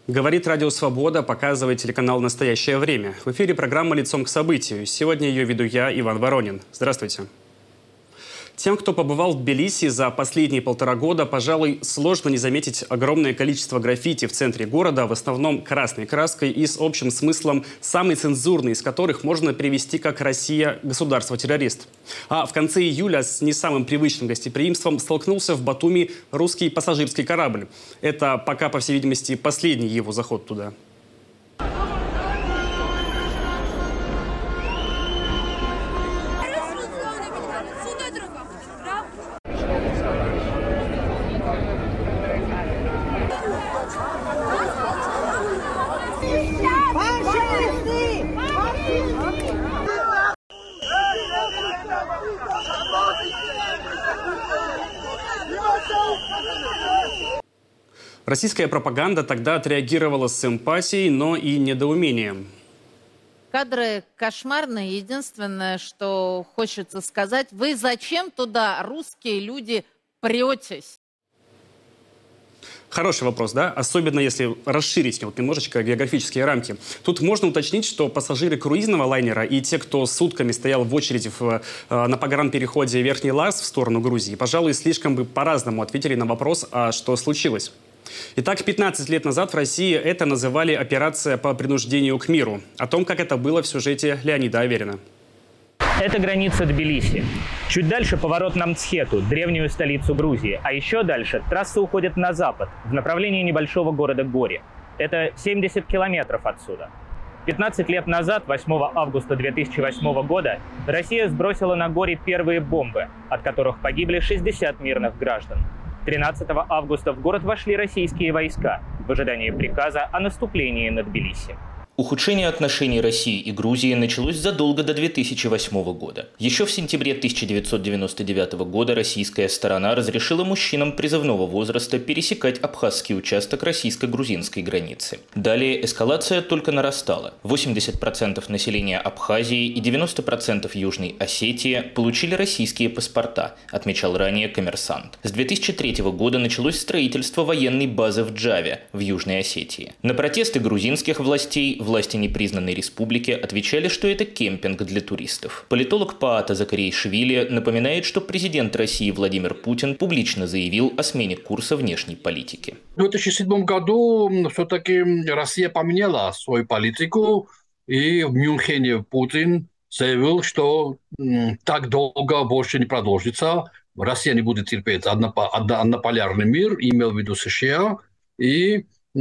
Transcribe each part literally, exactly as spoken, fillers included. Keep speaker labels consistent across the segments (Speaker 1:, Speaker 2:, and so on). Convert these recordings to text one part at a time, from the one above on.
Speaker 1: Говорит Радио Свобода, показывает телеканал «Настоящее время». В эфире программа «Лицом к событию». Сегодня ее веду я, Иван Воронин. Здравствуйте. Тем, кто побывал в Тбилиси за последние полтора года, пожалуй, сложно не заметить огромное количество граффити в центре города, в основном красной краской и с общим смыслом, самый цензурный из которых можно перевести как «Россия – государство-террорист». А в конце июля с не самым привычным гостеприимством столкнулся в Батуми русский пассажирский корабль. Это пока, по всей видимости, последний его заход туда. Российская пропаганда тогда отреагировала с эмпатией, но и недоумением.
Speaker 2: Кадры кошмарные. Единственное, что хочется сказать, вы зачем туда, русские люди, претесь?
Speaker 1: Хороший вопрос, да? Особенно если расширить вот немножечко географические рамки. Тут можно уточнить, что пассажиры круизного лайнера и те, кто сутками стоял в очереди в, на погранпереходе Верхний Лаз в сторону Грузии, пожалуй, слишком бы по-разному ответили на вопрос, а что случилось. Итак, пятнадцать лет назад в России это называли «Операция по принуждению к миру». О том, как это было, в сюжете Леонида Аверина.
Speaker 3: Это граница Тбилиси. Чуть дальше поворот на Мцхету, древнюю столицу Грузии. А еще дальше трасса уходит на запад, в направлении небольшого города Гори. Это семьдесят километров отсюда. пятнадцать лет назад, восьмого августа две тысячи восьмого года, Россия сбросила на Гори первые бомбы, от которых погибли шестьдесят мирных граждан. тринадцатого августа в город вошли российские войска в ожидании приказа о наступлении на Тбилиси.
Speaker 4: Ухудшение отношений России и Грузии началось задолго до две тысячи восьмого года. Еще в сентябре тысяча девятьсот девяносто девятого года российская сторона разрешила мужчинам призывного возраста пересекать абхазский участок российско-грузинской границы. Далее эскалация только нарастала. восемьдесят процентов населения Абхазии и девяносто процентов Южной Осетии получили российские паспорта, отмечал ранее «Коммерсант». С две тысячи третьего года началось строительство военной базы в Джаве, в Южной Осетии. На протесты грузинских властей власти непризнанной республики отвечали, что это кемпинг для туристов. Политолог Паата Закарейшвили напоминает, что президент России Владимир Путин публично заявил о смене курса внешней политики.
Speaker 5: В две тысячи седьмом году все-таки Россия поменяла свою политику, и в Мюнхене Путин заявил, что так долго больше не продолжится. Россия не будет терпеть однополярный мир, имел в виду США, и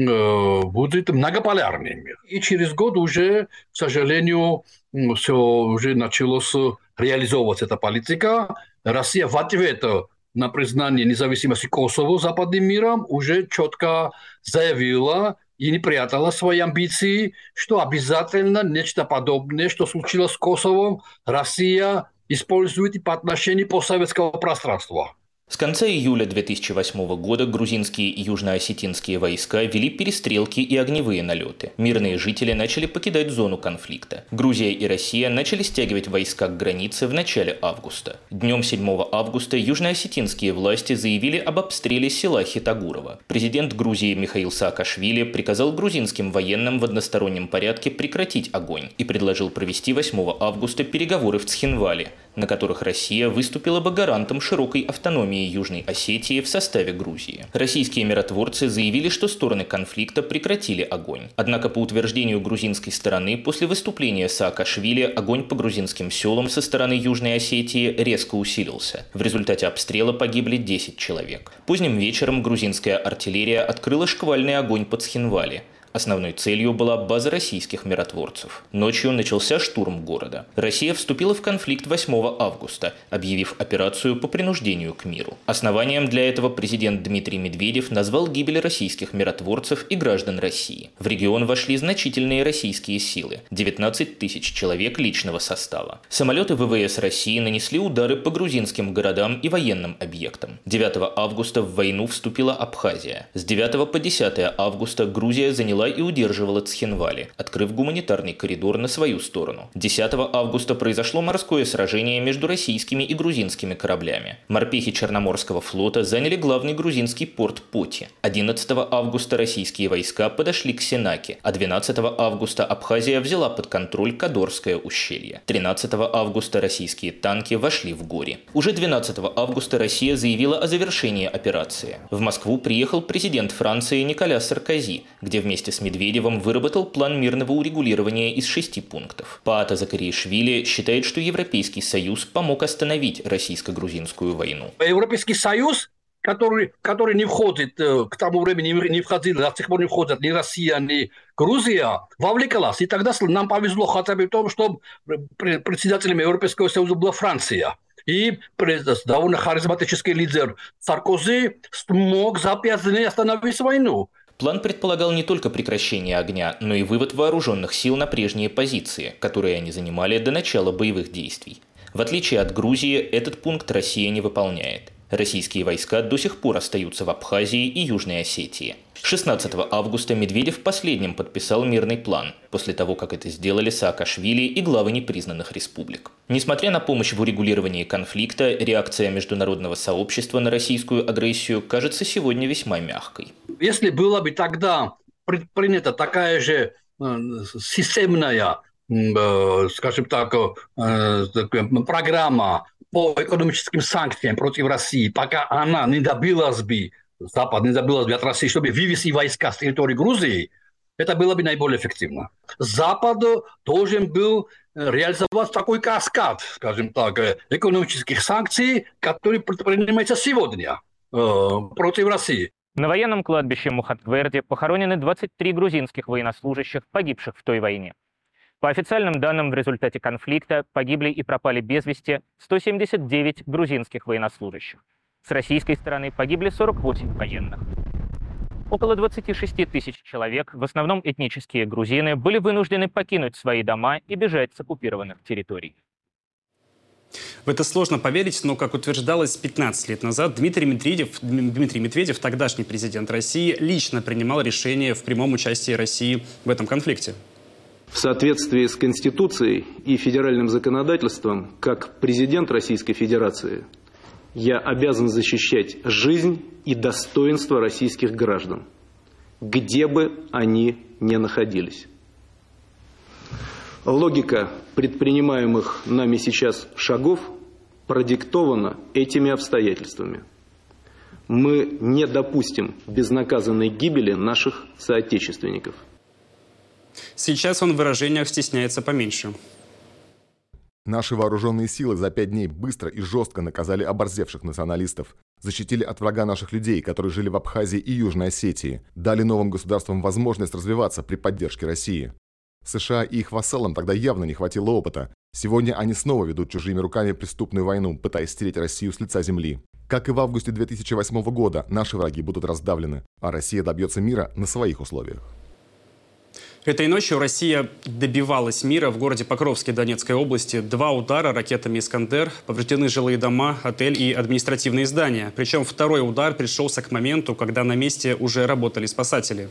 Speaker 5: будет многополярный мир. И через год уже, к сожалению, все уже началось реализовываться эта политика. Россия в ответ на признание независимости Косово западным миром уже четко заявила и не прятала свои амбиции, что обязательно нечто подобное, что случилось с Косовом, Россия использует и по отношению постсоветского пространства.
Speaker 4: С конца июля две тысячи восьмого года грузинские и южноосетинские войска вели перестрелки и огневые налеты. Мирные жители начали покидать зону конфликта. Грузия и Россия начали стягивать войска к границе в начале августа. Днем седьмого августа южноосетинские власти заявили об обстреле села Хитагурово. Президент Грузии Михаил Саакашвили приказал грузинским военным в одностороннем порядке прекратить огонь и предложил провести восьмого августа переговоры в Цхинвале, на которых Россия выступила бы гарантом широкой автономии Южной Осетии в составе Грузии. Российские миротворцы заявили, что стороны конфликта прекратили огонь. Однако, по утверждению грузинской стороны, после выступления Саакашвили огонь по грузинским селам со стороны Южной Осетии резко усилился. В результате обстрела погибли десять человек. Поздним вечером грузинская артиллерия открыла шквальный огонь по Цхинвале. Основной целью была база российских миротворцев. Ночью начался штурм города. Россия вступила в конфликт восьмого августа, объявив операцию по принуждению к миру. Основанием для этого президент Дмитрий Медведев назвал гибель российских миротворцев и граждан России. В регион вошли значительные российские силы – девятнадцать тысяч человек личного состава. Самолеты ВВС России нанесли удары по грузинским городам и военным объектам. девятого августа в войну вступила Абхазия. С девятого по десятое августа Грузия заняла заняла и удерживала Цхинвали, открыв гуманитарный коридор на свою сторону. десятого августа произошло морское сражение между российскими и грузинскими кораблями. Морпехи Черноморского флота заняли главный грузинский порт Поти. одиннадцатого августа российские войска подошли к Сенаке, а двенадцатого августа Абхазия взяла под контроль Кадорское ущелье. тринадцатого августа российские танки вошли в Гори. Уже двенадцатого августа Россия заявила о завершении операции. В Москву приехал президент Франции Николя Саркози, где вместе с Медведевым выработал план мирного урегулирования из шести пунктов. Паата Закариашвили считает, что Европейский Союз помог остановить российско-грузинскую войну.
Speaker 5: Европейский Союз, который, который не входит, к тому времени не входил, до сих пор не входит ни Россия, ни Грузия, вовлекалась. И тогда нам повезло хотя бы в том, что председателем Европейского Союза была Франция. И довольно харизматический лидер Саркози смог за пять дней остановить войну.
Speaker 4: План предполагал не только прекращение огня, но и вывод вооруженных сил на прежние позиции, которые они занимали до начала боевых действий. В отличие от Грузии, этот пункт Россия не выполняет. Российские войска до сих пор остаются в Абхазии и Южной Осетии. шестнадцатого августа Медведев последним подписал мирный план, после того, как это сделали Саакашвили и главы непризнанных республик. Несмотря на помощь в урегулировании конфликта, реакция международного сообщества на российскую агрессию кажется сегодня весьма мягкой.
Speaker 5: Если была бы тогда принята такая же системная, скажем так, программа по экономическим санкциям против России, пока она не добилась бы, Запад не добилась бы от России, чтобы вывести войска с территории Грузии, это было бы наиболее эффективно. Запад должен был реализовать такой каскад, скажем так, экономических санкций, которые предпринимаются сегодня э, против России.
Speaker 3: На военном кладбище Мухатверди похоронены двадцать три грузинских военнослужащих, погибших в той войне. По официальным данным, в результате конфликта погибли и пропали без вести сто семьдесят девять грузинских военнослужащих. С российской стороны погибли сорок восемь военных. Около двадцати шести тысяч человек, в основном этнические грузины, были вынуждены покинуть свои дома и бежать с оккупированных территорий.
Speaker 1: В это сложно поверить, но, как утверждалось пятнадцать лет назад, Дмитрий Медведев, Дмитрий Медведев, тогдашний президент России, лично принимал решение в прямом участии России в этом конфликте.
Speaker 6: В соответствии с Конституцией и федеральным законодательством, как президент Российской Федерации, я обязан защищать жизнь и достоинство российских граждан, где бы они ни находились. Логика предпринимаемых нами сейчас шагов продиктована этими обстоятельствами. Мы не допустим безнаказанной гибели наших соотечественников.
Speaker 1: Сейчас он в выражениях стесняется поменьше.
Speaker 7: Наши вооруженные силы за пять дней быстро и жестко наказали оборзевших националистов, защитили от врага наших людей, которые жили в Абхазии и Южной Осетии, дали новым государствам возможность развиваться при поддержке России. США и их вассалам тогда явно не хватило опыта. Сегодня они снова ведут чужими руками преступную войну, пытаясь стереть Россию с лица земли. Как и в августе две тысячи восьмого года, наши враги будут раздавлены, а Россия добьется мира на своих условиях.
Speaker 1: Этой ночью Россия добивалась мира в городе Покровске Донецкой области. Два удара ракетами «Искандер», повреждены жилые дома, отель и административные здания. Причем второй удар пришелся к моменту, когда на месте уже работали спасатели.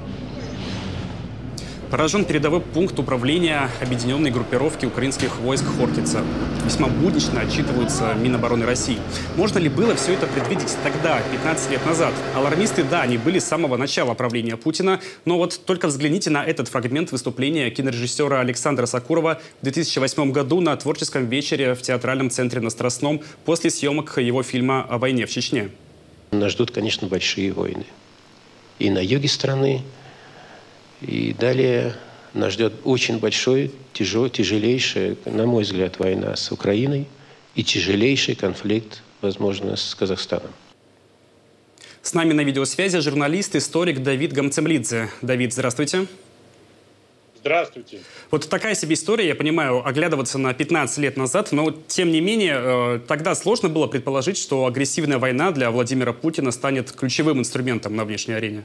Speaker 1: Поражен передовой пункт управления объединенной группировки украинских войск Хортица. Весьма буднично отчитываются Минобороны России. Можно ли было все это предвидеть тогда, пятнадцать лет назад? Алармисты, да, они были с самого начала правления Путина, но вот только взгляните на этот фрагмент выступления кинорежиссера Александра Сакурова в две тысячи восьмом году на творческом вечере в театральном центре на Страстном после съемок его фильма о войне в Чечне.
Speaker 8: Нас ждут, конечно, большие войны. И на юге страны, и далее нас ждет очень большой, тяжелый, тяжелейшая, на мой взгляд, война с Украиной и тяжелейший конфликт, возможно, с Казахстаном.
Speaker 1: С нами на видеосвязи журналист, историк Давид Гамцемлидзе. Давид, здравствуйте.
Speaker 9: Здравствуйте.
Speaker 1: Вот такая себе история, я понимаю, оглядываться на пятнадцать лет назад, но тем не менее, тогда сложно было предположить, что агрессивная война для Владимира Путина станет ключевым инструментом на внешней арене.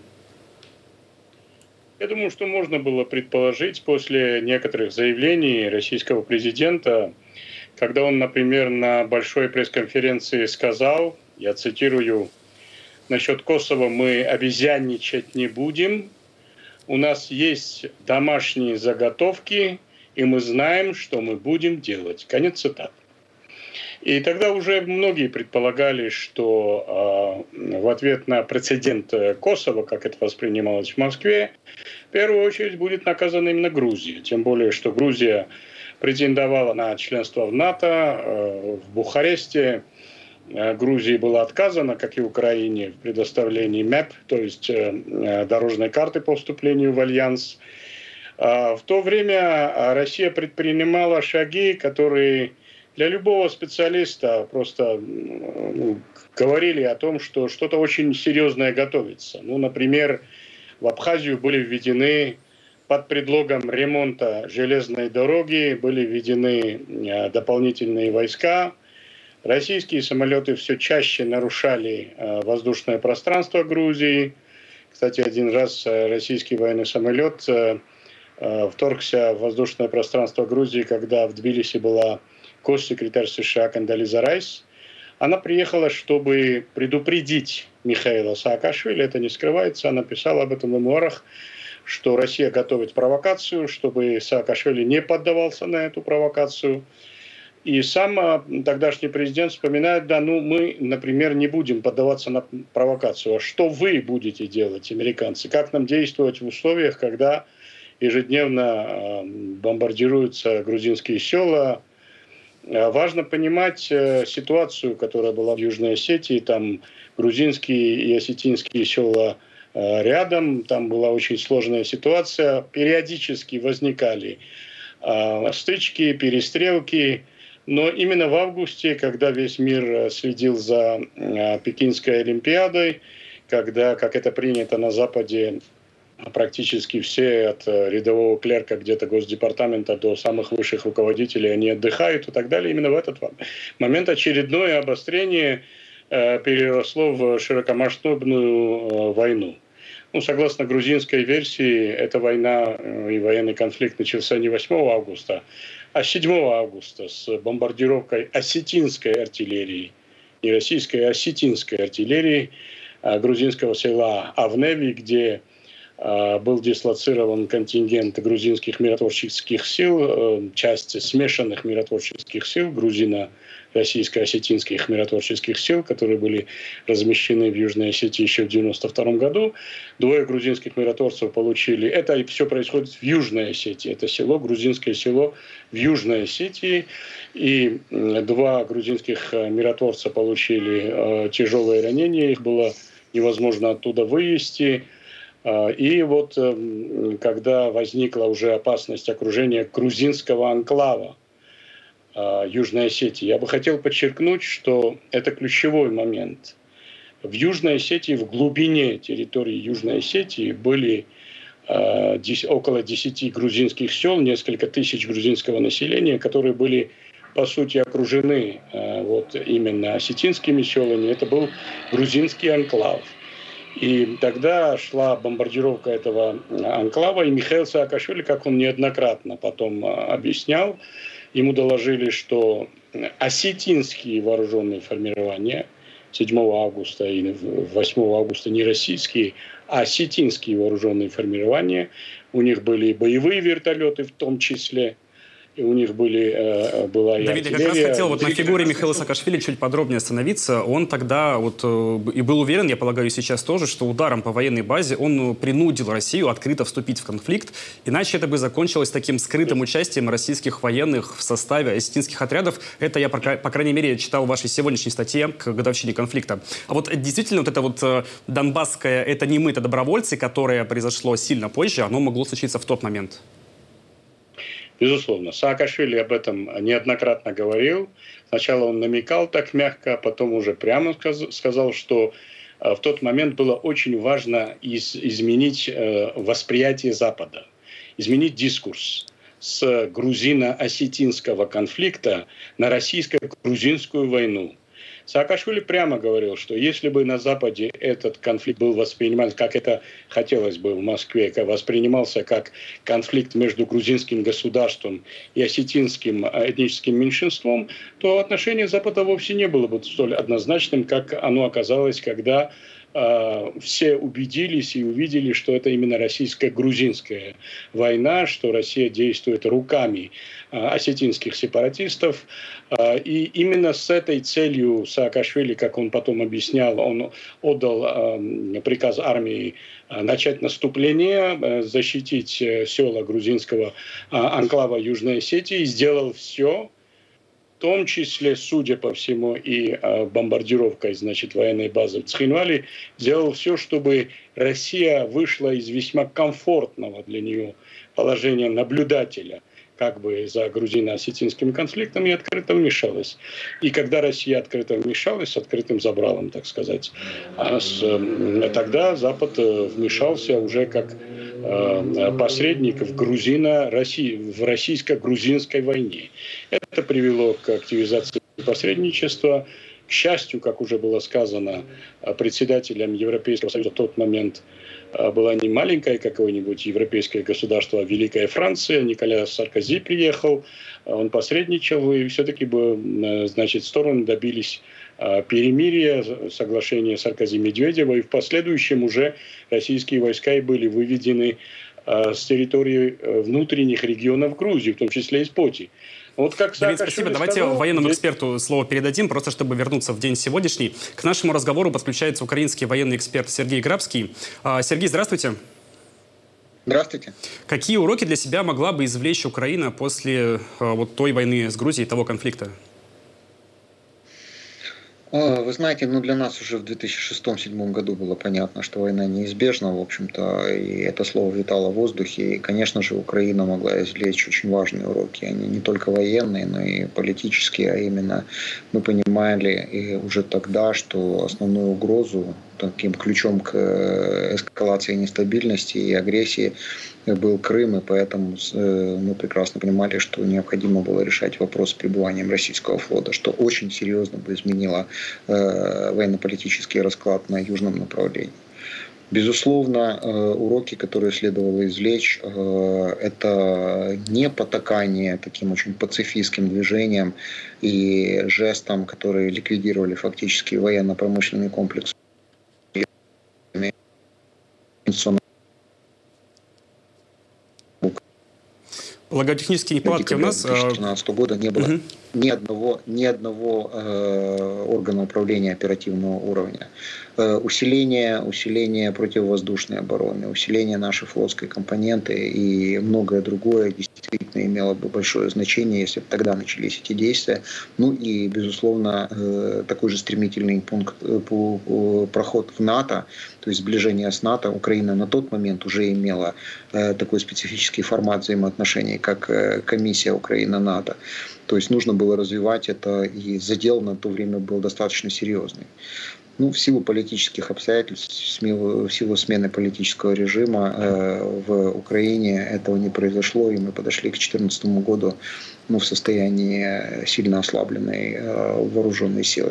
Speaker 9: Я думаю, что можно было предположить после некоторых заявлений российского президента, когда он, например, на большой пресс-конференции сказал, я цитирую, «Насчет Косово мы обезьянничать не будем, у нас есть домашние заготовки, и мы знаем, что мы будем делать. Конец цитаты. И тогда уже многие предполагали, что э, в ответ на прецедент Косово, как это воспринималось в Москве, в первую очередь будет наказана именно Грузия. Тем более, что Грузия претендовала на членство в НАТО. Э, в Бухаресте э, Грузии было отказано, как и Украине, в предоставлении мэп, то есть э, дорожной карты по вступлению в альянс. Э, в то время Россия предпринимала шаги, которые для любого специалиста просто ну, говорили о том, что что-то очень серьезное готовится. Ну, например, в Абхазию были введены под предлогом ремонта железной дороги, были введены дополнительные войска. Российские самолеты все чаще нарушали воздушное пространство Грузии. Кстати, один раз российский военный самолет вторгся в воздушное пространство Грузии, когда в Тбилиси была госсекретарь США Кондолиза Райс. Она приехала, чтобы предупредить Михаила Саакашвили, это не скрывается, она писала об этом в мемуарах, что Россия готовит провокацию, чтобы Саакашвили не поддавался на эту провокацию. И сам тогдашний президент вспоминает, да, ну мы, например, не будем поддаваться на провокацию, а что вы будете делать, американцы, как нам действовать в условиях, когда ежедневно бомбардируются грузинские села. Важно понимать ситуацию, которая была в Южной Осетии. Там грузинские и осетинские села рядом. Там была очень сложная ситуация. Периодически возникали стычки, перестрелки. Но именно в августе, когда весь мир следил за Пекинской Олимпиадой, когда, как это принято на Западе, практически все, от рядового клерка где-то Госдепартамента до самых высших руководителей, они отдыхают и так далее. Именно в этот момент очередное обострение э, переросло в широкомасштабную э, войну. Ну, согласно грузинской версии, эта война э, и военный конфликт начался не восьмого августа, а седьмого августа с бомбардировкой осетинской артиллерии, не российской, а осетинской артиллерии э, грузинского села Авневи, где был дислоцирован контингент грузинских миротворческих сил, часть смешанных миротворческих сил, грузино-российско-осетинских миротворческих сил, которые были размещены в Южной Осетии еще в девяносто втором году. Двое грузинских миротворцев получили... Это все происходит в Южной Осетии. Это село, грузинское село в Южной Осетии. И два грузинских миротворца получили тяжелые ранения. Их было невозможно оттуда вывести. И вот когда возникла уже опасность окружения грузинского анклава Южной Осетии, я бы хотел подчеркнуть, что это ключевой момент. В Южной Осетии, в глубине территории Южной Осетии были около десяти грузинских сел, несколько тысяч грузинского населения, которые были, по сути, окружены вот именно осетинскими селами. Это был грузинский анклав. И тогда шла бомбардировка этого анклава, и Михаил Саакашвили, как он неоднократно потом объяснял, ему доложили, что осетинские вооруженные формирования седьмого августа и восьмого августа не российские, а осетинские вооруженные формирования, у них были боевые вертолеты в том числе, и у них были, была и
Speaker 1: Давид, я как раз хотел вот на фигуре Михаила Саакашвили чуть подробнее остановиться. Он тогда вот и был уверен, я полагаю, сейчас тоже, что ударом по военной базе он принудил Россию открыто вступить в конфликт, иначе это бы закончилось таким скрытым участием российских военных в составе осетинских отрядов. Это я, по крайней мере, читал в вашей сегодняшней статье к годовщине конфликта. А вот действительно вот это вот донбасское «это не мы, это добровольцы», которое произошло сильно позже, оно могло случиться в тот момент?
Speaker 9: Безусловно. Саакашвили об этом неоднократно говорил. Сначала он намекал так мягко, а потом уже прямо сказал, что в тот момент было очень важно из- изменить восприятие Запада, изменить дискурс с грузино-осетинского конфликта на российско-грузинскую войну. Саакашвили прямо говорил, что если бы на Западе этот конфликт был восприниман, как это хотелось бы в Москве, как воспринимался как конфликт между грузинским государством и осетинским этническим меньшинством, то отношение Запада вовсе не было бы столь однозначным, как оно оказалось, когда все убедились и увидели, что это именно российско-грузинская война, что Россия действует руками осетинских сепаратистов. И именно с этой целью Саакашвили, как он потом объяснял, он отдал приказ армии начать наступление, защитить села грузинского анклава Южной Осетии, и сделал все, в том числе, судя по всему, и бомбардировкой, значит, военной базы в Цхинвале, сделал все, чтобы Россия вышла из весьма комфортного для нее положения наблюдателя как бы за грузино-осетинским конфликтом, и открыто вмешалась. И когда Россия открыто вмешалась, с открытым забралом, так сказать, а с, тогда Запад вмешался уже как посредник в, грузино в российско-грузинской войне. Это привело к активизации посредничества. К счастью, как уже было сказано, председателем Европейского Союза в тот момент была не маленькое какое-нибудь европейское государство, а Великая Франция. Николя Саркози приехал, он посредничал, и все-таки бы, значит, стороны добились перемирия, соглашения Саркози-Медведева, и в последующем уже российские войска и были выведены с территории внутренних регионов Грузии, в том числе из Поти. Вот как
Speaker 1: Давид, спасибо. Давайте сказал, военному здесь... эксперту слово передадим, просто чтобы вернуться в день сегодняшний. К нашему разговору подключается украинский военный эксперт Сергей Грабский. Сергей, здравствуйте.
Speaker 10: Здравствуйте.
Speaker 1: Какие уроки для себя могла бы извлечь Украина после вот той войны с Грузией, того конфликта?
Speaker 10: Вы знаете, ну для нас уже в две тысячи шестом — две тысячи седьмом году было понятно, что война неизбежна, в общем-то, и это слово витало в воздухе. И, конечно же, Украина могла извлечь очень важные уроки. Они не только военные, но и политические, а именно мы понимали и уже тогда, что основную угрозу, таким ключом к эскалации нестабильности и агрессии был Крым, и поэтому мы прекрасно понимали, что необходимо было решать вопрос с пребыванием российского флота, что очень серьезно бы изменило военно-политический расклад на южном направлении. Безусловно, уроки, которые следовало извлечь, это не потакание таким очень пацифистским движением и жестом, которые ликвидировали фактически военно-промышленный комплекс.
Speaker 1: Логотехнические неполадки у нас...
Speaker 10: две тысячи тринадцатого года не было угу. ни одного, ни одного э, органа управления оперативного уровня. Э, усиление, усиление противовоздушной обороны, усиление нашей флотской компоненты и многое другое действительно имело бы большое значение, если бы тогда начались эти действия. Ну и, безусловно, э, такой же стремительный пункт, э, по, по, проход в НАТО, то есть сближение с НАТО. Украина на тот момент уже имела э, такой специфический формат взаимоотношений, как э, комиссия Украина-НАТО. То есть нужно было развивать это, и задел на то время был достаточно серьезный. Ну, в силу политических обстоятельств, в силу смены политического режима э, в Украине этого не произошло, и мы подошли к две тысячи четырнадцатому году ну, в состоянии сильно ослабленной э, вооруженной силы.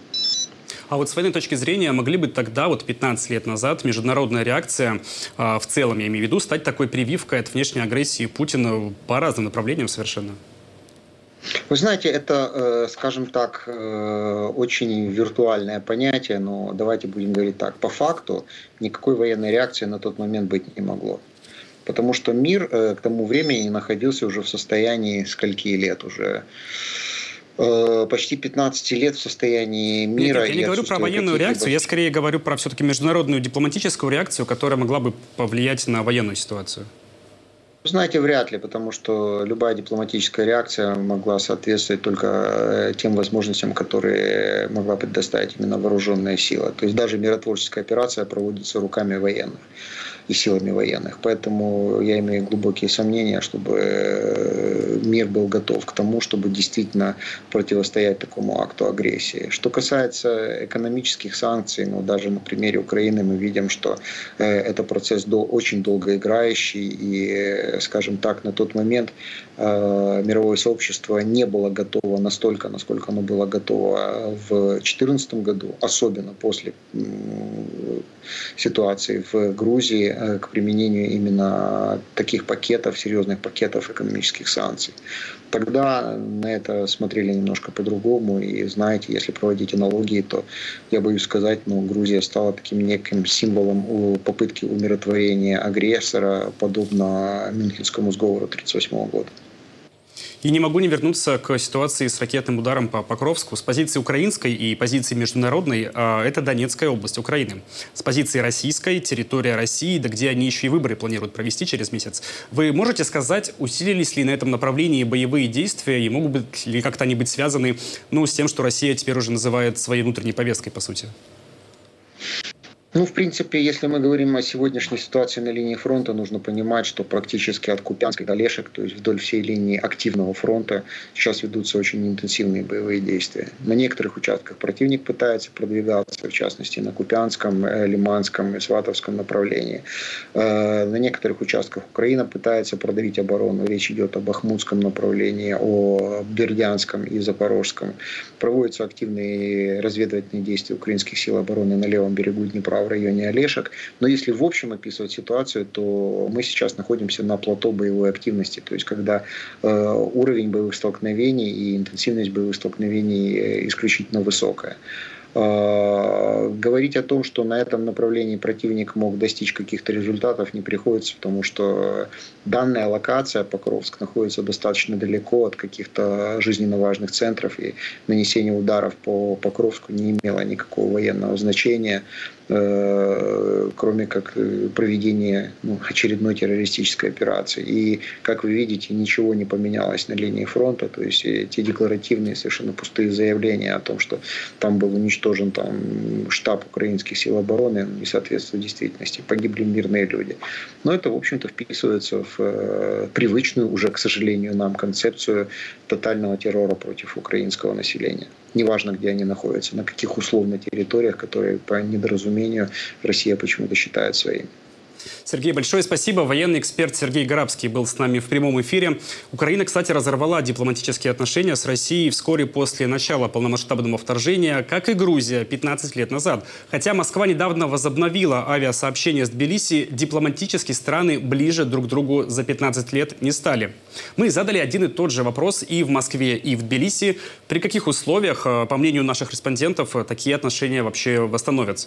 Speaker 1: А вот с военной точки зрения могли бы тогда, вот пятнадцать лет назад, международная реакция э, в целом, я имею в виду, стать такой прививкой от внешней агрессии Путина по разным направлениям совершенно?
Speaker 10: Вы знаете, это, скажем так, очень виртуальное понятие, но давайте будем говорить так. По факту никакой военной реакции на тот момент быть не могло. Потому что мир к тому времени находился уже в состоянии скольки лет уже? Почти пятнадцать лет в состоянии мира.
Speaker 1: Нет, я не говорю про военную реакцию, я скорее говорю про все-таки международную дипломатическую реакцию, которая могла бы повлиять на военную ситуацию.
Speaker 10: Знаете, вряд ли, потому что любая дипломатическая реакция могла соответствовать только тем возможностям, которые могла предоставить именно вооруженная сила. То есть даже миротворческая операция проводится руками военных и силами военных. Поэтому я имею глубокие сомнения, чтобы мир был готов к тому, чтобы действительно противостоять такому акту агрессии. Что касается экономических санкций, ну, даже на примере Украины мы видим, что это процесс очень долгоиграющий, и, скажем так, на тот момент мировое сообщество не было готово настолько, насколько оно было готово в две тысячи четырнадцатом году, особенно после ситуации в Грузии к применению именно таких пакетов, серьезных пакетов экономических санкций. Тогда на это смотрели немножко по-другому. И знаете, если проводить аналогии, то я боюсь сказать, ну, Грузия стала таким неким символом попытки умиротворения агрессора, подобно Мюнхенскому сговору тысяча девятьсот тридцать восьмого года.
Speaker 1: И не могу не вернуться к ситуации с ракетным ударом по Покровску. С позиции украинской и позиции международной э, это Донецкая область Украины. С позиции российской территория России, да где они еще и выборы планируют провести через месяц. Вы можете сказать, усилились ли на этом направлении боевые действия и могут быть ли как-то они быть связаны, ну, с тем, что Россия теперь уже называет своей внутренней повесткой, по сути?
Speaker 10: Ну, в принципе, если мы говорим о сегодняшней ситуации на линии фронта, нужно понимать, что практически от Купянска до Олешек, то есть вдоль всей линии активного фронта, сейчас ведутся очень интенсивные боевые действия. На некоторых участках противник пытается продвигаться, в частности, на Купянском, Лиманском и Сватовском направлении. На некоторых участках Украина пытается продавить оборону. Речь идет о Бахмутском направлении, о Бердянском и Запорожском. Проводятся активные разведывательные действия украинских сил обороны на левом берегу Днепра, в районе Олешек. Но если в общем описывать ситуацию, то мы сейчас находимся на плато боевой активности. То есть, когда э, уровень боевых столкновений и интенсивность боевых столкновений исключительно высокая. Говорить о том, что на этом направлении противник мог достичь каких-то результатов, не приходится, потому что данная локация, Покровск, находится достаточно далеко от каких-то жизненно важных центров, и нанесение ударов по Покровску не имело никакого военного значения, кроме как проведения, ну, очередной террористической операции. И, как вы видите, ничего не поменялось на линии фронта, то есть те декларативные, совершенно пустые заявления о том, что там был уничтожен там штаб украинских сил обороны, не соответствует действительности. Погибли мирные люди. Но это, в общем-то, вписывается в привычную уже, к сожалению, нам концепцию тотального террора против украинского населения. Неважно, где они находятся, на каких условно территориях, которые по недоразумению Россия почему-то считает своими.
Speaker 1: Сергей, большое спасибо. Военный эксперт Сергей Гарабский был с нами в прямом эфире. Украина, кстати, разорвала дипломатические отношения с Россией вскоре после начала полномасштабного вторжения, как и Грузия пятнадцать лет назад. Хотя Москва недавно возобновила авиасообщение с Тбилиси, дипломатически страны ближе друг к другу за пятнадцать лет не стали. Мы задали один и тот же вопрос и в Москве, и в Тбилиси. При каких условиях, по мнению наших респондентов, такие отношения вообще восстановятся?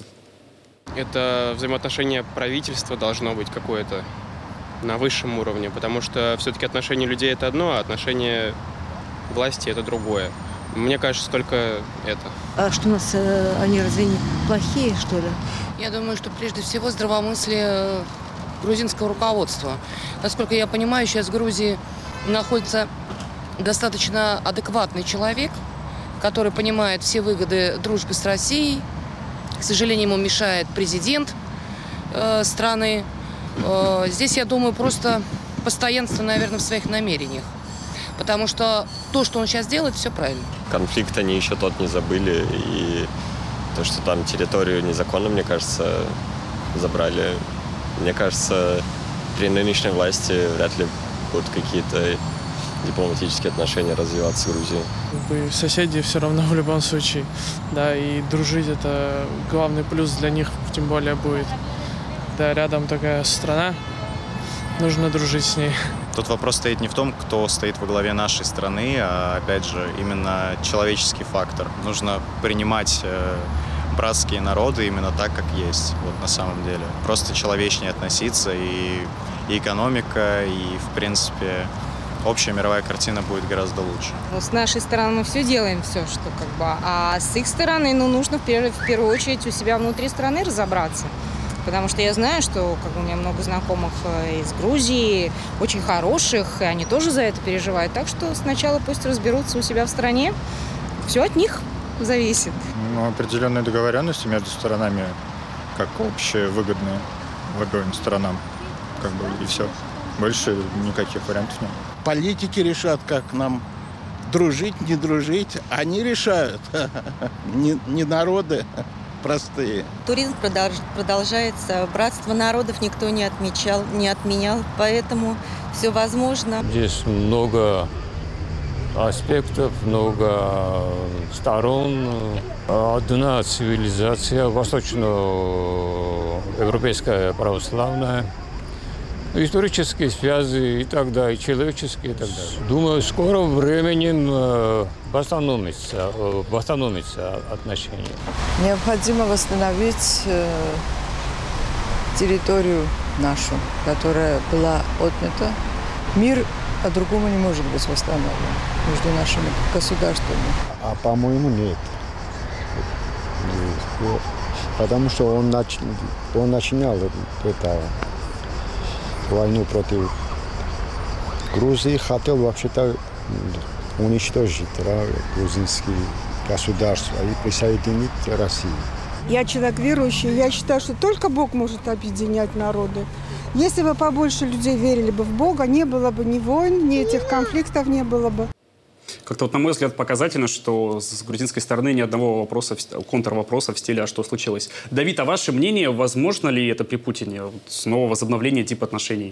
Speaker 11: Это взаимоотношение правительства должно быть какое-то на высшем уровне, потому что все-таки отношение людей – это одно, а отношение власти – это другое. Мне кажется, только это.
Speaker 12: А что у нас, они разве не плохие, что ли?
Speaker 13: Я думаю, что прежде всего здравомыслие грузинского руководства. Насколько я понимаю, сейчас в Грузии находится достаточно адекватный человек, который понимает все выгоды дружбы с Россией. К сожалению, ему мешает президент э, страны. Э, здесь, я думаю, просто постоянство, наверное, в своих намерениях. Потому что то, что он сейчас делает, все правильно.
Speaker 14: Конфликт они еще тот не забыли. И то, что там территорию незаконно, мне кажется, забрали. Мне кажется, при нынешней власти вряд ли будут какие-то дипломатические отношения развиваться в Грузии.
Speaker 15: Соседи все равно в любом случае, да, и дружить это главный плюс для них, тем более будет. Да, рядом такая страна, нужно дружить с ней.
Speaker 16: Тут вопрос стоит не в том, кто стоит во главе нашей страны, а, опять же, именно человеческий фактор. Нужно принимать э, братские народы именно так, как есть, вот на самом деле. Просто человечнее относиться, и, и экономика, и, в принципе, общая мировая картина будет гораздо лучше.
Speaker 17: Ну, с нашей стороны мы все делаем, все, что как бы, а с их стороны, ну, нужно в первую, в первую очередь у себя внутри страны разобраться. Потому что я знаю, что как бы, у меня много знакомых из Грузии, очень хороших, и они тоже за это переживают. Так что сначала пусть разберутся у себя в стране. Все от них зависит.
Speaker 18: Ну, определенные договоренности между сторонами, как общие, выгодные обоим сторонам, как бы, и все. Больше никаких вариантов нет.
Speaker 19: Политики решат, как нам дружить, не дружить. Они решают, не, не народы простые.
Speaker 12: Туризм продолжается, братство народов никто не отмечал, не отменял, поэтому все возможно.
Speaker 20: Здесь много аспектов, много сторон. Одна цивилизация, восточноевропейская православная, исторические связи и так далее, и человеческие и так далее. Думаю, в скором времени восстановится, восстановится отношения.
Speaker 21: Необходимо восстановить территорию нашу, которая была отнята. Мир по-другому не может быть восстановлен между нашими государствами.
Speaker 22: А по-моему, нет. Потому что он, нач... он начинал это, войну против Грузии, хотел вообще-то уничтожить да, грузинские государства и присоединить Россию.
Speaker 23: Я человек верующий, я считаю, что только Бог может объединять народы. Если бы побольше людей верили бы в Бога, не было бы ни войн, ни этих конфликтов не было бы.
Speaker 1: Как-то вот, на мой взгляд, показательно, что с грузинской стороны ни одного вопроса, контрвопроса в стиле «а что случилось?». Давид, а ваше мнение, возможно ли это при Путине? Снова возобновление дипотношений?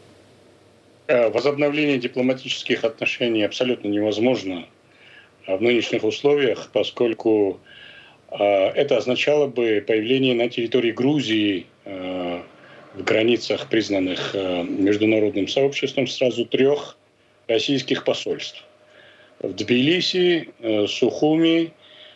Speaker 9: Возобновление дипломатических отношений абсолютно невозможно в нынешних условиях, поскольку это означало бы появление на территории Грузии в границах, признанных международным сообществом, сразу трех российских посольств. В Тбилиси, Сухуми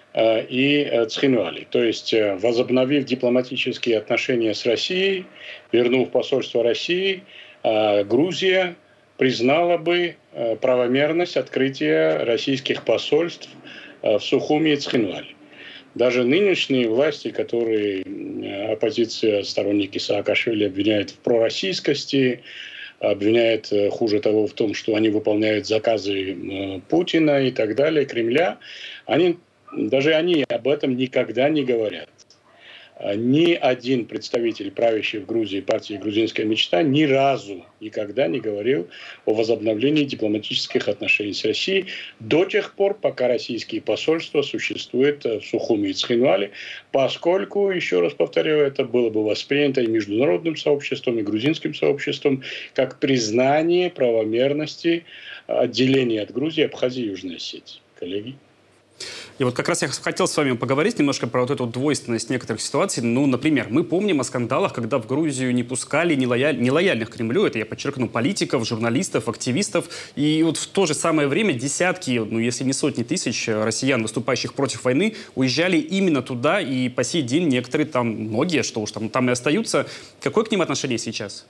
Speaker 9: и Цхинвали. То есть, возобновив дипломатические отношения с Россией, вернув посольство России, Грузия признала бы правомерность открытия российских посольств в Сухуми и Цхинвали. Даже нынешние власти, которые оппозиция, сторонники Саакашвили обвиняют в пророссийскости, обвиняет, хуже того, в том, что они выполняют заказы Путина и так далее, Кремля, они, даже они об этом никогда не говорят. Ни один представитель правящей в Грузии партии «Грузинская мечта» ни разу никогда не говорил о возобновлении дипломатических отношений с Россией до тех пор, пока российские посольства существуют в Сухуми и Цхинвали, поскольку, еще раз повторяю, это было бы воспринято и международным сообществом, и грузинским сообществом как признание правомерности отделения от Грузии, Абхазии и Южной Осетии. Коллеги?
Speaker 1: И вот как раз я хотел с вами поговорить немножко про вот эту двойственность некоторых ситуаций. Ну, например, мы помним о скандалах, когда в Грузию не пускали нелояль... нелояльных Кремлю, это я подчеркну, политиков, журналистов, активистов. И вот в то же самое время десятки, ну, если не сотни тысяч россиян, выступающих против войны, уезжали именно туда, и по сей день некоторые там, многие, что уж там, там и остаются. Какое к ним отношение сейчас?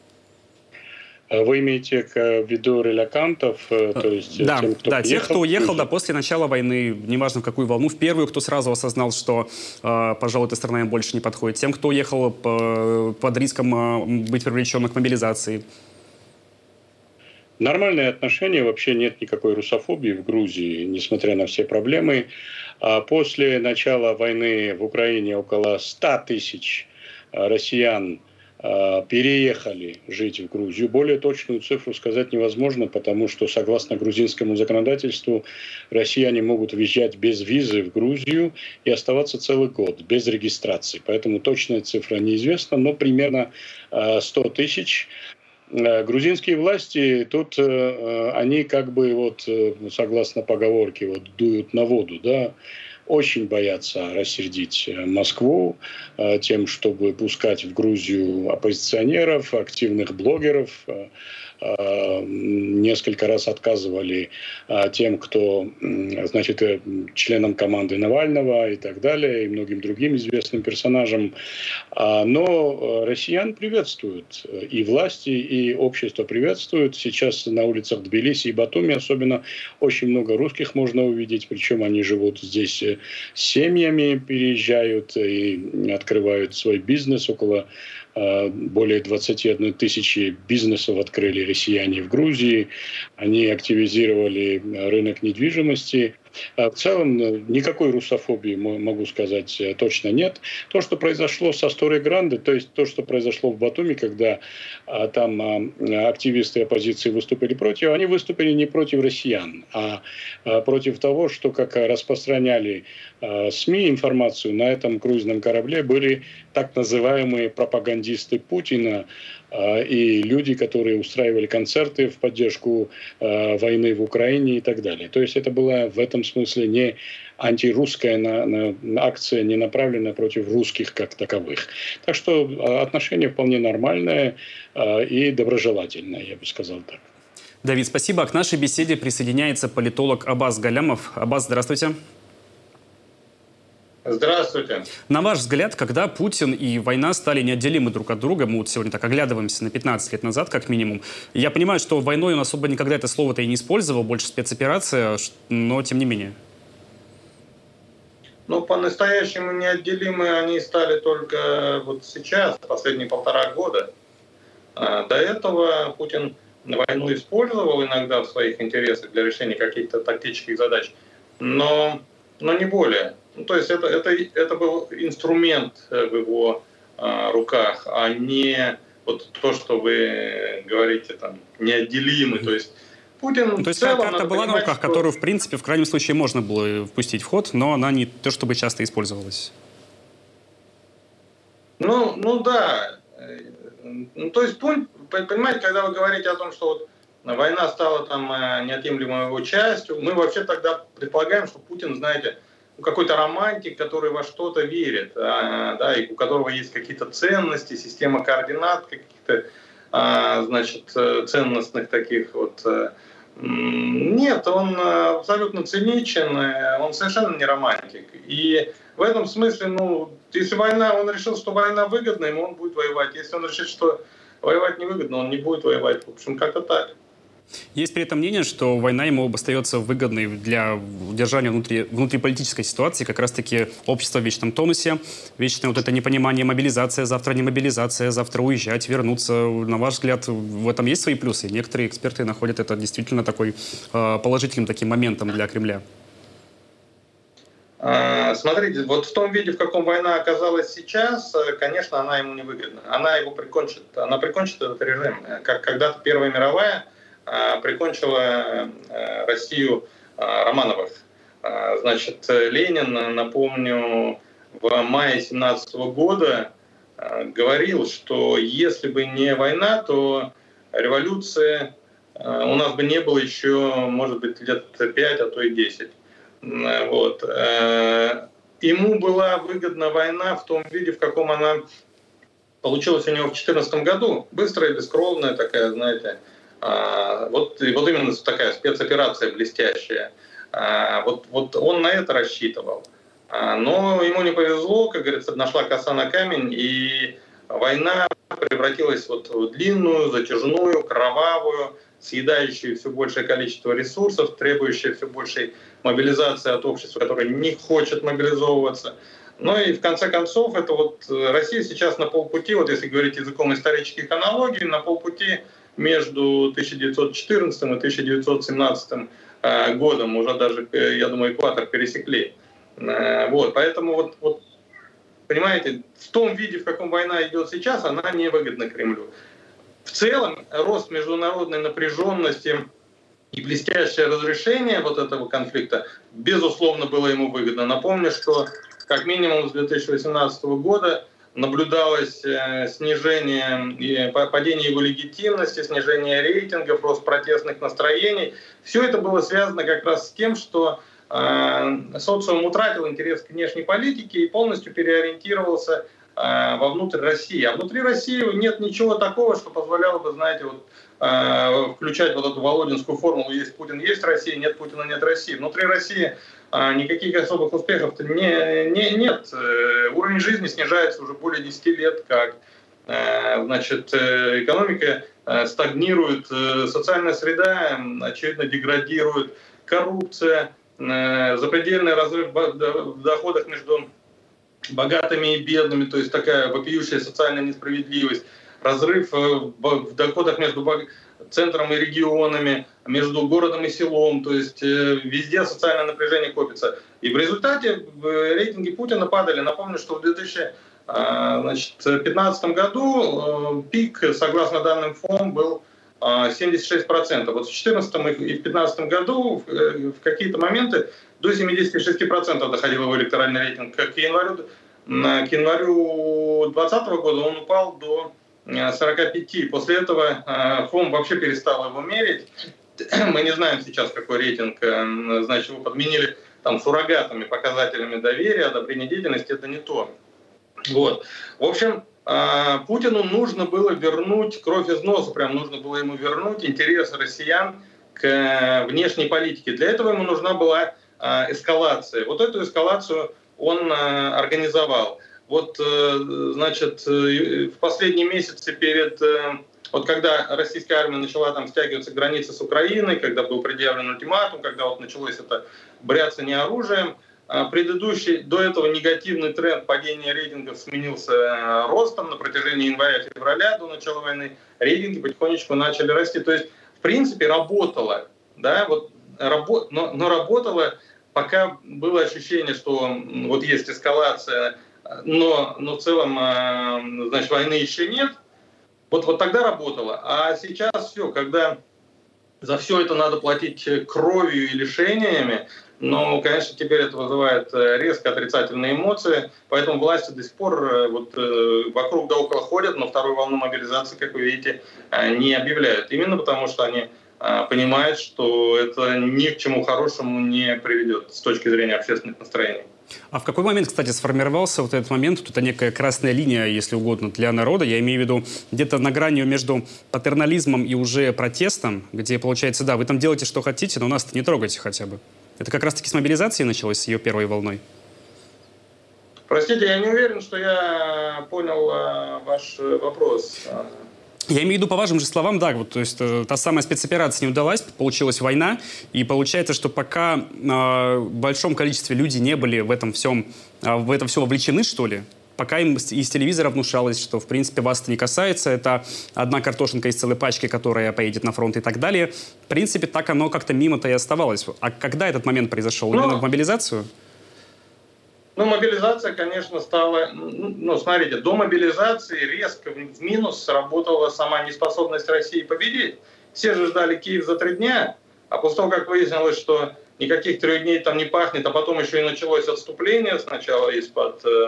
Speaker 9: Вы имеете в виду релокантов, то есть
Speaker 1: да,
Speaker 9: тем, кто
Speaker 1: да,
Speaker 9: приехал?
Speaker 1: тех, кто уехал да, после начала войны, неважно в какую волну, в первую, кто сразу осознал, что, э, пожалуй, эта страна им больше не подходит. Тем, кто уехал по, под риском э, быть привлеченным к мобилизации.
Speaker 9: Нормальное отношение, вообще нет никакой русофобии в Грузии, несмотря на все проблемы. А после начала войны в Украине около ста тысяч россиян переехали жить в Грузию. Более точную цифру сказать невозможно, потому что, согласно грузинскому законодательству, россияне могут въезжать без визы в Грузию и оставаться целый год без регистрации. Поэтому точная цифра неизвестна, но примерно сто тысяч. Грузинские власти тут, они как бы, вот, согласно поговорке, вот, дуют на воду, да, очень боятся рассердить Москву э, тем, чтобы пускать в Грузию оппозиционеров, активных блогеров. Э, несколько раз отказывали э, тем, кто, э, значит, э, членам команды Навального и так далее, и многим другим известным персонажам. Э, но россиян приветствуют. И власти, и общество приветствуют. Сейчас на улицах Тбилиси и Батуми особенно очень много русских можно увидеть, причем они живут здесь семьями, переезжают и открывают свой бизнес. Около э, более двадцати одной тысячи бизнесов открыли россияне в Грузии. Они активизировали рынок недвижимости. В целом никакой русофобии, могу сказать, точно нет. То, что произошло со Асторой Гранде, то есть то, что произошло в Батуми, когда а, там а, активисты оппозиции выступили против, они выступили не против россиян, а, а против того, что, как распространяли а, СМИ информацию, на этом круизном корабле были так называемые пропагандисты Путина и люди, которые устраивали концерты в поддержку войны в Украине и так далее. То есть это была в этом смысле не антирусская на, на, акция, не направленная против русских как таковых. Так что отношение вполне нормальное и доброжелательное, я бы сказал так.
Speaker 1: Давид, спасибо. К нашей беседе присоединяется политолог Аббас Галямов. Аббас, здравствуйте.
Speaker 2: Здравствуйте.
Speaker 1: На ваш взгляд, когда Путин и война стали неотделимы друг от друга, мы вот сегодня так оглядываемся на пятнадцать лет назад, как минимум. Я понимаю, что войной он особо никогда это слово-то и не использовал, больше спецоперация, но тем не менее.
Speaker 2: Ну, по-настоящему неотделимы они стали только вот сейчас, последние полтора года. До этого Путин войну использовал иногда в своих интересах для решения каких-то тактических задач, но, но не более. Ну, то есть это, это, это был инструмент в его э, руках, а не вот то, что вы говорите, там, неотделимый. То есть Путин
Speaker 1: ну, то есть
Speaker 2: целом,
Speaker 1: карта была на руках, что... которую, в принципе, в крайнем случае можно было впустить в ход, но она не то, чтобы часто использовалась.
Speaker 2: Ну, ну да. Ну, то есть, понимаете, когда вы говорите о том, что вот война стала там неотъемлемой его частью, мы вообще тогда предполагаем, что Путин, знаете, какой-то романтик, который во что-то верит, да, и у которого есть какие-то ценности, система координат, каких-то, значит, ценностных таких вот. Нет, он абсолютно циничен, он совершенно не романтик. И в этом смысле, ну, если война, он решил, что война выгодна, ему он будет воевать. Если он решит, что воевать невыгодно, он не будет воевать. В общем, как-то так.
Speaker 1: Есть при этом мнение, что война ему остается выгодной для удержания внутри, внутриполитической ситуации, как раз-таки общество в вечном тонусе, вечное вот это непонимание, мобилизация, завтра не мобилизация, завтра уезжать, вернуться. На ваш взгляд, в этом есть свои плюсы? Некоторые эксперты находят это действительно такой э, положительным таким моментом для Кремля.
Speaker 2: Смотрите, вот в том виде, в каком война оказалась сейчас, конечно, она ему не выгодна. Она его прикончит, она прикончит этот режим. Как когда-то Первая мировая прикончила Россию Романовых. Значит, Ленин, напомню, в мае семнадцатого года говорил, что если бы не война, то революция у нас бы не было еще, может быть, лет пять, а то и десять. Вот. Ему была выгодна война в том виде, в каком она получилась у него в две тысячи четырнадцатом году. Быстрая, бескровная такая, знаете, вот, вот именно такая спецоперация блестящая. Вот, вот он на это рассчитывал. Но ему не повезло, как говорится, нашла коса на камень, и война превратилась вот в длинную, затяжную, кровавую, съедающую все большее количество ресурсов, требующую все большей мобилизации от общества, которое не хочет мобилизовываться. Ну и в конце концов, это вот Россия сейчас на полпути, вот если говорить языком исторических аналогий, на полпути между тысяча девятьсот четырнадцатым и тысяча девятьсот семнадцатым годом, уже даже, я думаю, экватор пересекли. Вот, поэтому вот, вот, понимаете, в том виде, в каком война идет сейчас, она не выгодна Кремлю. В целом, рост международной напряженности и блестящее разрешение вот этого конфликта, безусловно, было ему выгодно. Напомню, что как минимум с две тысячи восемнадцатого года наблюдалось снижение, падение его легитимности, снижение рейтингов, рост протестных настроений. Все это было связано как раз с тем, что э, социум утратил интерес к внешней политике и полностью переориентировался э, вовнутрь России. А внутри России нет ничего такого, что позволяло бы, знаете, вот, э, включать вот эту володинскую формулу «есть Путин, есть Россия, нет Путина, нет России». Внутри России никаких особых успехов-то не, не, нет. Уровень жизни снижается уже более десяти лет, как значит, экономика стагнирует, социальная среда, очевидно, деградирует, коррупция, запредельный разрыв в доходах между богатыми и бедными, то есть такая вопиющая социальная несправедливость, разрыв в доходах между центром и регионами, между городом и селом, то есть везде социальное напряжение копится. И в результате рейтинги Путина падали. Напомню, что в две тысячи пятнадцатом году пик, согласно данным ФОМ, был семьдесят шесть процентов. Вот в две тысячи четырнадцатом и в две тысячи пятнадцатом году в какие-то моменты до семидесяти шести процентов доходил его электоральный рейтинг. К январю к январю двадцатого года он упал до сорока пяти. После этого ФОМ вообще перестал его мерить. Мы не знаем сейчас, какой рейтинг. Значит, его подменили там суррогатами, показателями доверия, одобрения деятельности. Это не то. Вот. В общем, Путину нужно было вернуть кровь из носа, прям нужно было ему вернуть интерес россиян к внешней политике. Для этого ему нужна была эскалация. Вот эту эскалацию он организовал. Вот, значит, в последние месяцы перед... Вот когда российская армия начала там стягиваться к границе с Украиной, когда был предъявлен ультиматум, когда вот началось это бряцание оружием, предыдущий, до этого негативный тренд падения рейтингов сменился ростом на протяжении января-февраля до начала войны. Рейтинги потихонечку начали расти. То есть, в принципе, работало, да, вот, рабо, но, но работало, пока было ощущение, что вот есть эскалация, но, но в целом, значит, войны еще нет. Вот, вот тогда работало. А сейчас все, когда за все это надо платить кровью и лишениями, но, конечно, теперь это вызывает резко отрицательные эмоции, поэтому власти до сих пор вот, вокруг да около ходят, но вторую волну мобилизации, как вы видите, не объявляют. Именно потому, что они понимают, что это ни к чему хорошему не приведет с точки зрения общественных настроений.
Speaker 1: А в какой момент, кстати, сформировался вот этот момент, вот это некая красная линия, если угодно, для народа? Я имею в виду где-то на грани между патернализмом и уже протестом, где, получается, да, вы там делаете, что хотите, но нас-то не трогайте хотя бы. Это как раз-таки с мобилизации началось, с ее первой волной?
Speaker 2: Простите, я не уверен, что я понял а, ваш вопрос.
Speaker 1: Я имею в виду, по вашим же словам, да, вот, то есть э, та самая спецоперация не удалась, получилась война, и получается, что пока э, в большом количестве людей не были в этом всем, э, в это все вовлечены, что ли, пока им из телевизора внушалось, что, в принципе, вас это не касается, это одна картошинка из целой пачки, которая поедет на фронт и так далее, в принципе, так оно как-то мимо-то и оставалось. А когда этот момент произошел?
Speaker 2: Ну,
Speaker 1: именно в мобилизацию?
Speaker 2: Ну, мобилизация, конечно, стала... Ну, смотрите, до мобилизации резко в минус сработала сама неспособность России победить. Все же ждали Киев за три дня, а после того, как выяснилось, что никаких трех дней там не пахнет, а потом еще и началось отступление сначала из-под э,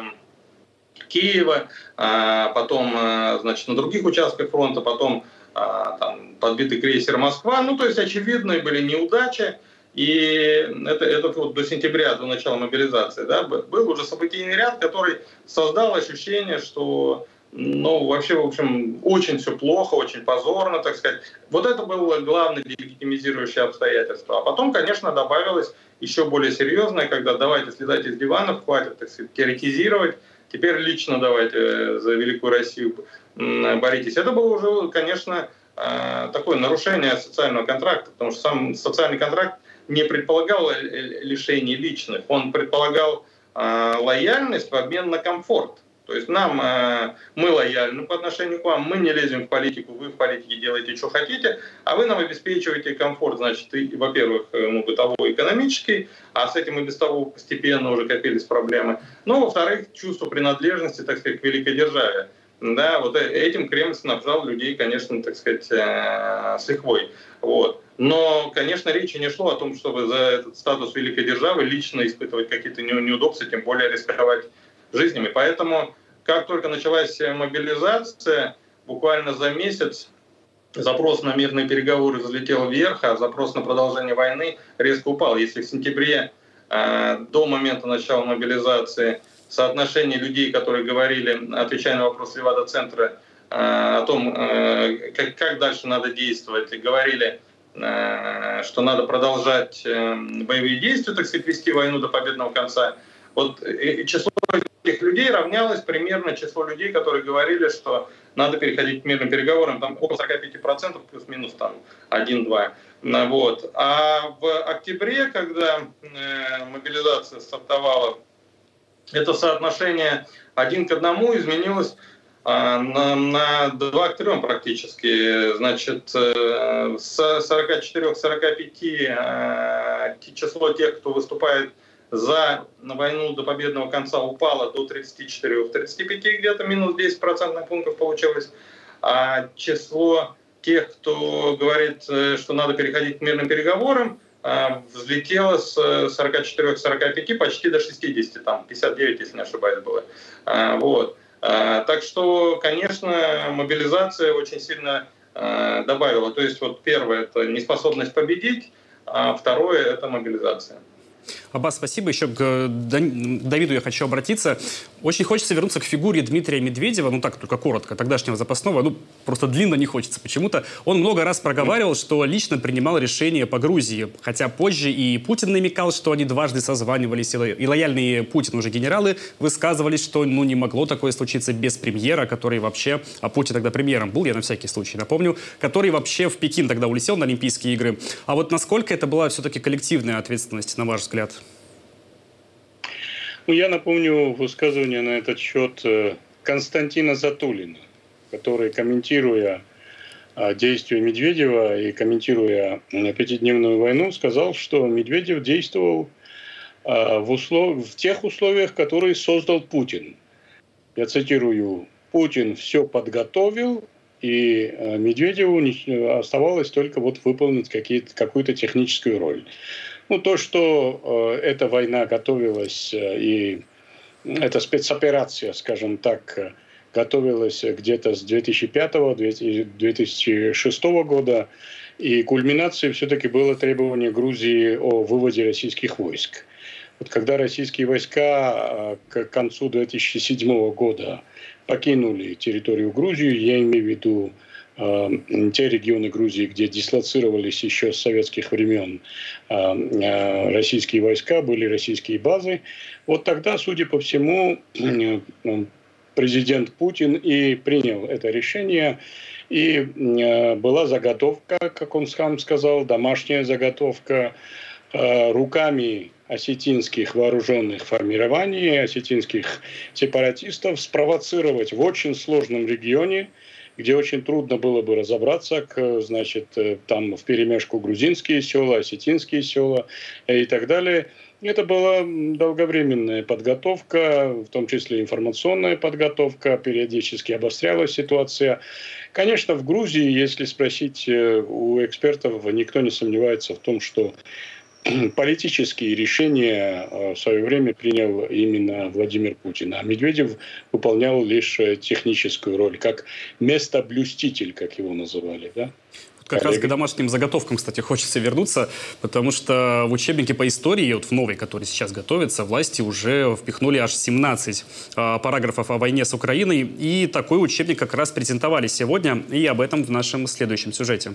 Speaker 2: Киева, а потом, э, значит, на других участках фронта, потом э, там, подбитый крейсер «Москва». Ну, то есть очевидные были неудачи. И это, это вот до сентября, до начала мобилизации, да, был уже событийный ряд, который создал ощущение, что, ну, вообще, в общем, очень все плохо, очень позорно, так сказать. Вот это было главное легитимизирующее обстоятельство. А потом, конечно, добавилось еще более серьезное, когда давайте слезайте с диванов, хватит, так сказать, теоретизировать, теперь лично давайте за великую Россию боритесь. Это было уже, конечно, такое нарушение социального контракта, потому что сам социальный контракт не предполагал лишений личных, он предполагал э, лояльность в обмен на комфорт. То есть нам, э, мы лояльны по отношению к вам, мы не лезем в политику, вы в политике делаете, что хотите, а вы нам обеспечиваете комфорт, значит, и, во-первых, ну, бытовой, экономический, а с этим и без того постепенно уже копились проблемы. Ну, во-вторых, чувство принадлежности, так сказать, к великой державе. Да, вот этим Кремль снабжал людей, конечно, так сказать, э, с лихвой. Вот. Но, конечно, речи не шло о том, чтобы за этот статус великой державы лично испытывать какие-то неудобства, тем более рисковать жизнями. Поэтому, как только началась мобилизация, буквально за месяц запрос на мирные переговоры взлетел вверх, а запрос на продолжение войны резко упал. Если в сентябре, э, до момента начала мобилизации, соотношение людей, которые говорили, отвечая на вопрос Левада-центра, э, о том, э, как, как дальше надо действовать, говорили, э, что надо продолжать э, боевые действия, так сказать, вести войну до победного конца. Вот э, число этих людей равнялось примерно числу людей, которые говорили, что надо переходить к мирным переговорам, там около сорок пять процентов плюс-минус там один-два. Вот. А в октябре, когда э, мобилизация стартовала, это соотношение один к одному изменилось а, на, на два к трем практически. Значит, э, с сорока четырёх - сорока пяти э, число тех, кто выступает за войну до победного конца, упало до тридцати четырёх - тридцати пяти, где-то минус десять процентных пунктов получилось. А число тех, кто говорит, что надо переходить к мирным переговорам, взлетела с сорока четырёх - сорока пяти почти до шестидесяти, там пятьдесят девять, если не ошибаюсь, было. Вот. Так что, конечно, мобилизация очень сильно добавила. То есть вот первое – это неспособность победить, а второе – это мобилизация.
Speaker 1: Аббас, спасибо. Еще к Давиду я хочу обратиться. Очень хочется вернуться к фигуре Дмитрия Медведева, ну так, только коротко, тогдашнего запасного, ну просто длинно не хочется почему-то. Он много раз проговаривал, что лично принимал решения по Грузии, хотя позже и Путин намекал, что они дважды созванивались, и лояльные Путину уже генералы высказывались, что ну не могло такое случиться без премьера, который вообще, а Путин тогда премьером был, я на всякий случай напомню, который вообще в Пекин тогда улетел на Олимпийские игры. А вот насколько это была все-таки коллективная ответственность, на ваш взгляд?
Speaker 9: Ну, я напомню высказывание на этот счет Константина Затулина, который, комментируя действия Медведева и комментируя пятидневную войну, сказал, что Медведев действовал в, услов... в тех условиях, которые создал Путин. Я цитирую: «Путин все подготовил, и Медведеву оставалось только вот выполнить какую-то техническую роль». Ну, то, что э, эта война готовилась, э, и эта спецоперация, скажем так, готовилась где-то с две тысячи пятого - две тысячи шестого года, и кульминацией все-таки было требование Грузии о выводе российских войск. Вот когда российские войска э, к концу две тысячи седьмого года покинули территорию Грузии, я имею в виду те регионы Грузии, где дислоцировались еще с советских времен российские войска, были российские базы. Вот тогда, судя по всему, президент Путин и принял это решение. И была заготовка, как он сам сказал, домашняя заготовка руками осетинских вооруженных формирований, осетинских сепаратистов спровоцировать в очень сложном регионе, где очень трудно было бы разобраться, значит, там вперемешку грузинские села, осетинские села и так далее. Это была долговременная подготовка, в том числе информационная подготовка, периодически обострялась ситуация. Конечно, в Грузии, если спросить у экспертов, никто не сомневается в том, что политические решения в свое время принял именно Владимир Путин, а Медведев выполнял лишь техническую роль, как местоблюститель, как его называли, да?
Speaker 1: Как раз к домашним заготовкам, кстати, хочется вернуться, потому что в учебнике по истории, вот в новой, который сейчас готовится, власти уже впихнули аж семнадцать а, параграфов о войне с Украиной, и такой учебник как раз презентовали сегодня, и об этом в нашем следующем сюжете.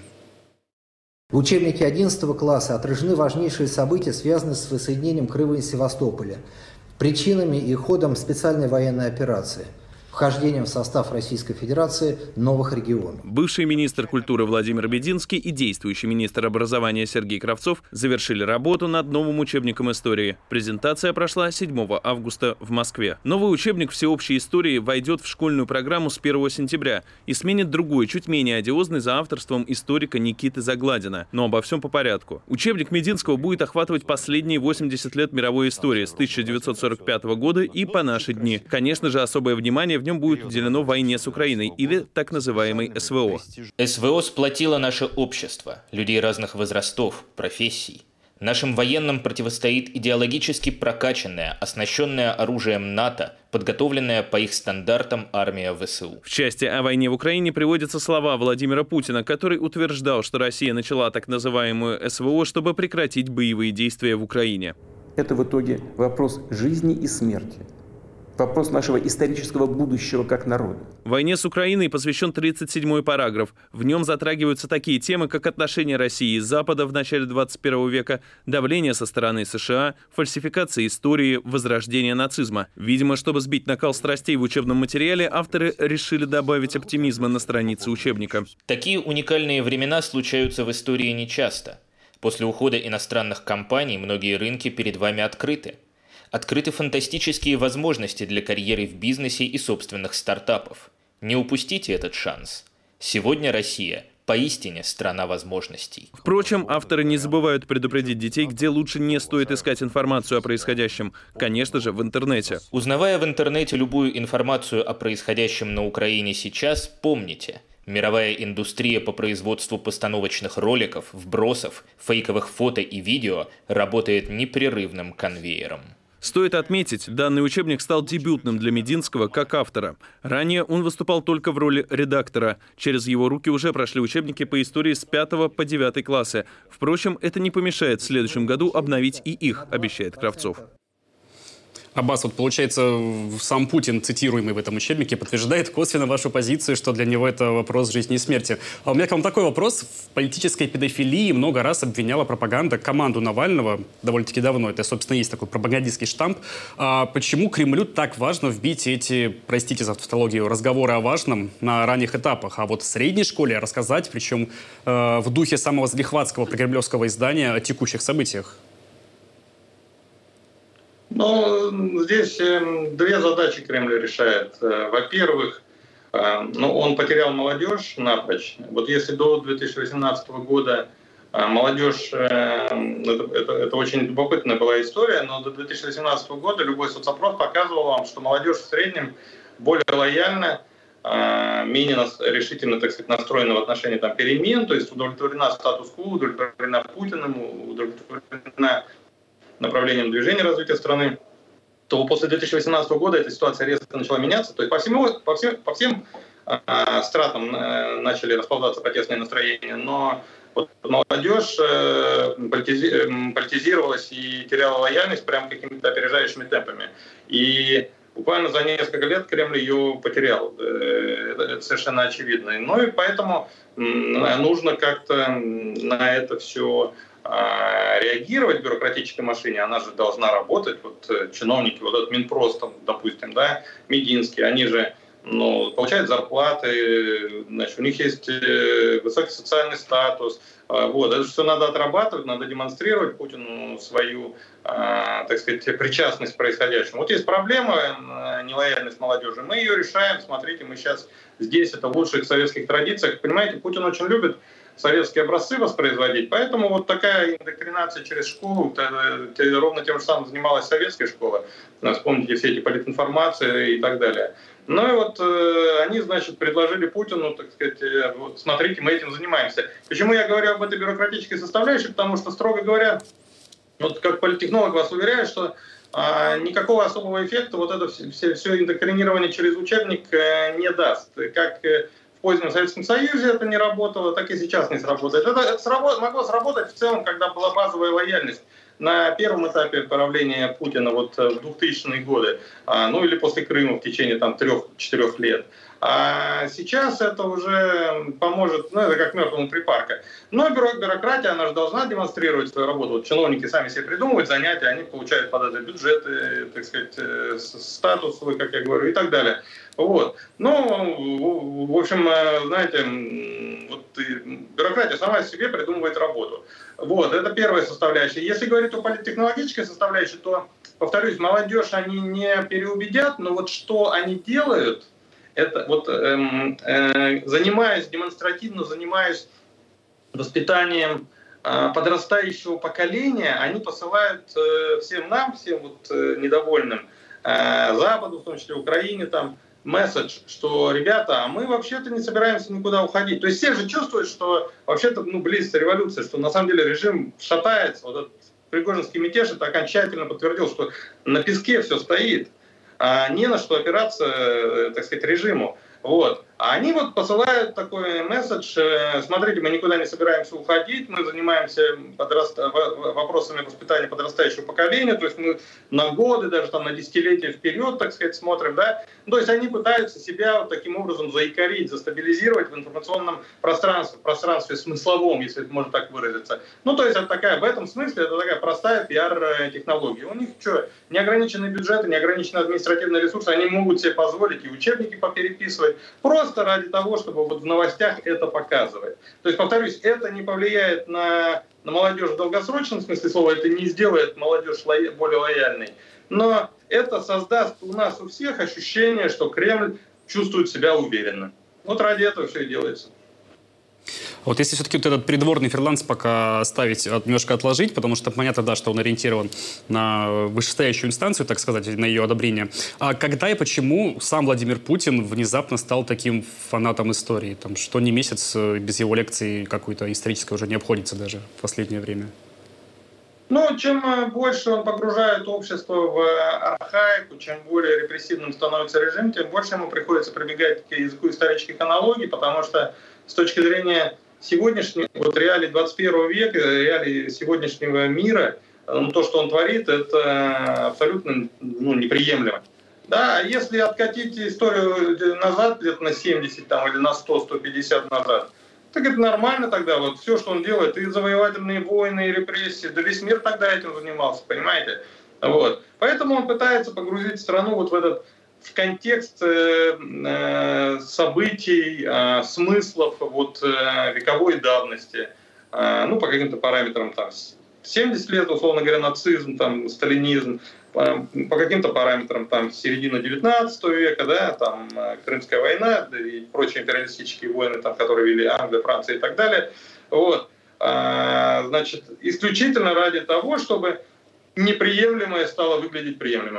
Speaker 3: В учебнике одиннадцатого класса отражены важнейшие события, связанные с воссоединением Крыма и Севастополя, причинами и ходом специальной военной операции, вхождением в состав Российской Федерации новых регионов.
Speaker 4: Бывший министр культуры Владимир Бединский и действующий министр образования Сергей Кравцов завершили работу над новым учебником истории. Презентация прошла седьмого августа в Москве. Новый учебник всеобщей истории войдет в школьную программу с первого сентября и сменит другой, чуть менее одиозный, за авторством историка Никиты Загладина. Но обо всем по порядку. Учебник Мединского будет охватывать последние восемьдесят лет мировой истории с тысяча девятьсот сорок пятого года и по наши дни. Конечно же, особое внимание в В нем будет уделено войне с Украиной или так называемой СВО.
Speaker 5: СВО сплотило наше общество, людей разных возрастов, профессий. Нашим военным противостоит идеологически прокачанная, оснащенная оружием НАТО, подготовленная по их стандартам армия ВСУ.
Speaker 4: В части о войне в Украине приводятся слова Владимира Путина, который утверждал, что Россия начала так называемую СВО, чтобы прекратить боевые действия в Украине.
Speaker 24: Это в итоге вопрос жизни и смерти. Вопрос нашего исторического будущего как народа.
Speaker 4: Войне с Украиной посвящен тридцать седьмой параграф. В нем затрагиваются такие темы, как отношения России и Запада в начале двадцать первого века, давление со стороны США, фальсификация истории, возрождение нацизма. Видимо, чтобы сбить накал страстей в учебном материале, авторы решили добавить оптимизма на странице учебника.
Speaker 5: Такие уникальные времена случаются в истории нечасто. После ухода иностранных компаний многие рынки перед вами открыты. Открыты фантастические возможности для карьеры в бизнесе и собственных стартапов. Не упустите этот шанс. Сегодня Россия поистине страна возможностей.
Speaker 4: Впрочем, авторы не забывают предупредить детей, где лучше не стоит искать информацию о происходящем. Конечно же, в интернете.
Speaker 5: Узнавая в интернете любую информацию о происходящем на Украине сейчас, помните, Мировая индустрия по производству постановочных роликов, вбросов, фейковых фото и видео работает непрерывным конвейером.
Speaker 4: Стоит отметить, данный учебник стал дебютным для Мединского как автора. Ранее он выступал только в роли редактора. Через его руки уже прошли учебники по истории с пятого по девятый классы. Впрочем, это не помешает в следующем году обновить и их, обещает Кравцов.
Speaker 1: Аббас, вот получается, сам Путин, цитируемый в этом учебнике, подтверждает косвенно вашу позицию, что для него это вопрос жизни и смерти. А у меня к вам такой вопрос. В политической педофилии много раз обвиняла пропаганда команду Навального довольно-таки давно. Это, собственно, есть такой пропагандистский штамп. А почему Кремлю так важно вбить эти, простите за тавтологию, разговоры о важном на ранних этапах? А вот в средней школе рассказать, причем э, в духе самого залихватского прокремлевского издания, о текущих событиях?
Speaker 2: Ну, здесь две задачи Кремль решает. Во-первых, ну, он потерял молодежь напрочь. Вот если до две тысячи восемнадцатого года молодежь, это, это, это очень любопытная была история, но до две тысячи восемнадцатого года любой соцопрос показывал вам, что молодежь в среднем более лояльна, менее решительно, так сказать, настроена в отношении там, перемен, то есть удовлетворена статус-кво, удовлетворена Путиным, удовлетворена направлением движения развития страны, то после две тысячи восемнадцатого года эта ситуация резко начала меняться. То есть по, всему, по всем, по всем э, стратам э, начали расползаться протестные настроения, но вот молодежь э, политизи, э, политизировалась и теряла лояльность прям какими-то опережающими темпами. И буквально за несколько лет Кремль ее потерял. Э, это совершенно очевидно. Ну и поэтому э, нужно как-то на это все реагировать бюрократической машине, она же должна работать. Вот чиновники, вот этот Минпрос, там, допустим, да, Мединский, они же ну, получают зарплаты, значит, у них есть высокий социальный статус. Вот. Это все надо отрабатывать, надо демонстрировать Путину свою, так сказать, причастность к происходящему. Вот есть проблема, нелояльность молодежи, мы ее решаем. Смотрите, мы сейчас здесь, это в лучших советских традициях. Понимаете, Путин очень любит советские образцы воспроизводить, поэтому вот такая индоктринация через школу, ровно тем же самым занималась советская школа. Вспомните все эти политинформации и так далее. Ну и вот э, они, значит, предложили Путину, так сказать, э, вот, смотрите, мы этим занимаемся. Почему я говорю об этой бюрократической составляющей? Потому что, строго говоря, вот как политтехнолог вас уверяю, что э, никакого особого эффекта вот это все, все индоктринирование через учебник э, не даст. Как э, в позднем Советском Союзе это не работало, так и сейчас не сработает. Это, это сработ, могло сработать в целом, когда была базовая лояльность. На первом этапе правления Путина вот в двухтысячные годы, ну или после Крыма в течение там трех-четырех лет. А сейчас это уже поможет, ну это как мертвому припарка. Но бюрократия, она же должна демонстрировать свою работу. Вот чиновники сами себе придумывают занятия, они получают под это бюджеты, так сказать, статус, как я говорю, и так далее. Вот. Ну, в общем, знаете, вот бюрократия сама себе придумывает работу. Вот, это первая составляющая. Если говорить о политтехнологической составляющей, то, повторюсь, молодежь они не переубедят, но вот что они делают, это вот эм, э, занимаясь, демонстративно занимаясь воспитанием э, подрастающего поколения, они посылают э, всем нам, всем вот э, недовольным э, Западу, в том числе Украине, там, месседж, что, ребята, а мы вообще-то не собираемся никуда уходить. То есть все же чувствуют, что вообще-то ну, близится революция, что на самом деле режим шатается. Вот этот Пригожинский мятеж это окончательно подтвердил, что на песке все стоит, а не на что опираться, так сказать, режиму. Вот. А они вот посылают такой месседж, смотрите, мы никуда не собираемся уходить, мы занимаемся подраст... вопросами воспитания подрастающего поколения, то есть мы на годы, даже там на десятилетия вперед, так сказать, смотрим, да. То есть они пытаются себя вот таким образом заикарить, застабилизировать в информационном пространстве, пространстве смысловом, если это можно так выразиться. Ну, то есть это такая, в этом смысле это такая простая пиар-технология. У них что, неограниченные бюджеты, неограниченные административные ресурсы, они могут себе позволить и учебники попереписывать, просто Просто ради того, чтобы вот в новостях это показывать. То есть, повторюсь, это не повлияет на, на молодежь в долгосрочном смысле слова, это не сделает молодежь лоя, более лояльной. Но это создаст у нас у всех ощущение, что Кремль чувствует себя уверенно. Вот ради этого все и делается.
Speaker 1: Вот если все-таки вот этот придворный фриланс пока оставить, немножко отложить, потому что понятно, да, что он ориентирован на вышестоящую инстанцию, так сказать, на ее одобрение. А когда и почему сам Владимир Путин внезапно стал таким фанатом истории? Там, что не месяц без его лекции какой-то исторической уже не обходится даже в последнее время.
Speaker 2: Ну, чем больше он погружает общество в архаику, чем более репрессивным становится режим, тем больше ему приходится прибегать к языку исторических аналогий, потому что с точки зрения сегодняшнего, вот реалий двадцать первого века, реалий сегодняшнего мира, ну, то, что он творит, это абсолютно ну, неприемлемо. Да, если откатить историю назад, лет на семьдесят там, или на сто — сто пятьдесят назад, так это нормально тогда, вот все, что он делает, и завоевательные войны, и репрессии, да весь мир тогда этим занимался, понимаете? Вот. Поэтому он пытается погрузить страну вот в этот в контекст э, э, событий, э, смыслов вот, э, вековой давности, э, ну, по каким-то параметрам, там, семьдесят лет, условно говоря, нацизм, там, сталинизм, по, по каким-то параметрам, там, середина девятнадцатого века, да, там, Крымская война да, и прочие империалистические войны, там, которые вели Англия, Франция и так далее, вот, а, значит, исключительно ради того, чтобы неприемлемое стало выглядеть приемлемым.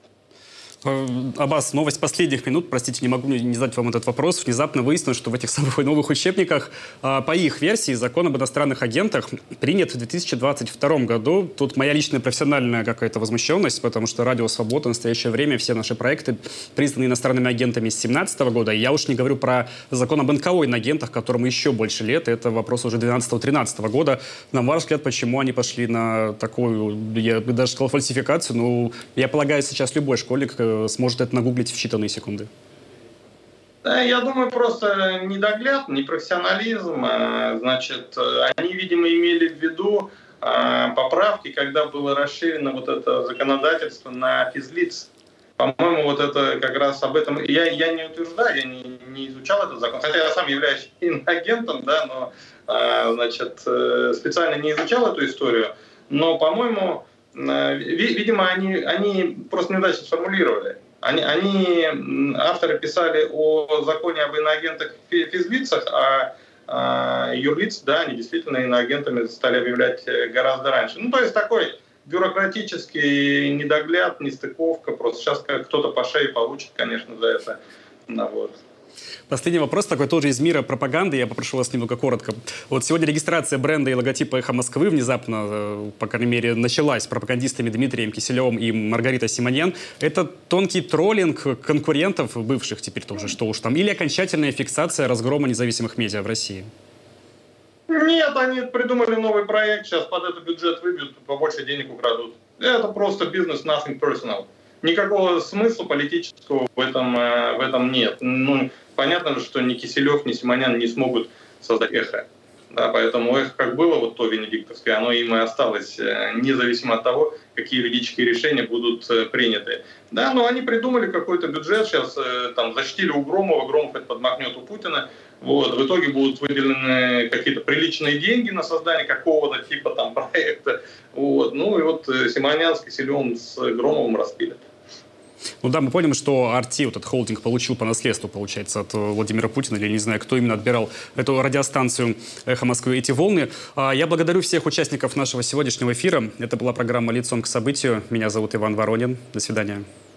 Speaker 1: Аббас, новость последних минут, простите, не могу не задать вам этот вопрос. Внезапно выяснилось, что в этих самых новых учебниках, по их версии, закон об иностранных агентах принят в две тысячи двадцать втором году. Тут моя личная профессиональная какая-то возмущенность, потому что Радио Свобода в настоящее время, все наши проекты признаны иностранными агентами с две тысячи семнадцатого года. И я уж не говорю про закон об эн ка о агентах, которому еще больше лет. Это вопрос уже две тысячи двенадцатого-тринадцатого года. На ваш взгляд, почему они пошли на такую, я бы даже сказал, фальсификацию? Ну, я полагаю, сейчас любой школьник сможет это нагуглить в считанные секунды.
Speaker 2: Да, я думаю, просто недогляд, непрофессионализм. Значит, они, видимо, имели в виду поправки, когда было расширено вот это законодательство на физлиц. По-моему, вот это как раз об этом... Я, я не утверждаю, я не, не изучал этот закон, хотя я сам являюсь иноагентом, да, но, значит, специально не изучал эту историю. Но, по-моему, видимо, они, они просто неудачно сформулировали. Они, они, авторы писали о законе об иноагентах физлицах, а, а юрлиц, да, они действительно иноагентами стали объявлять гораздо раньше. Ну, то есть такой бюрократический недогляд, нестыковка. Просто сейчас кто-то по шее получит, конечно, за это. Ну, вот.
Speaker 1: Последний вопрос, такой тоже из мира пропаганды. Я попрошу вас немного коротко. Вот сегодня регистрация бренда и логотипа «Эхо Москвы» внезапно, по крайней мере, началась пропагандистами Дмитрием Киселевым и Маргаритой Симоньян. Это тонкий троллинг конкурентов, бывших теперь тоже, что уж там, или окончательная фиксация разгрома независимых медиа в России?
Speaker 2: Нет, они придумали новый проект, сейчас под этот бюджет выбьют, побольше денег украдут. Это просто бизнес, nothing personal. Никакого смысла политического в этом, в этом нет. Ну, понятно, что ни Киселев, ни Симоньян не смогут создать эхо. Да, поэтому эхо как было, вот то венедиктовское, оно им и осталось, независимо от того, какие юридические решения будут приняты. Да, но они придумали какой-то бюджет, сейчас там защитили у Громова, Громов это подмахнет у Путина. Вот, в итоге будут выделены какие-то приличные деньги на создание какого-то типа там проекта. Вот, ну и вот Симоньян с Киселевым, с Громовым распилят.
Speaker 1: Ну да, мы поняли, что ар ти, вот этот холдинг, получил по наследству, получается, от Владимира Путина, или не знаю, кто именно отбирал эту радиостанцию «Эхо Москвы», эти волны. Я благодарю всех участников нашего сегодняшнего эфира. Это была программа «Лицом к событию». Меня зовут Иван Воронин. До свидания.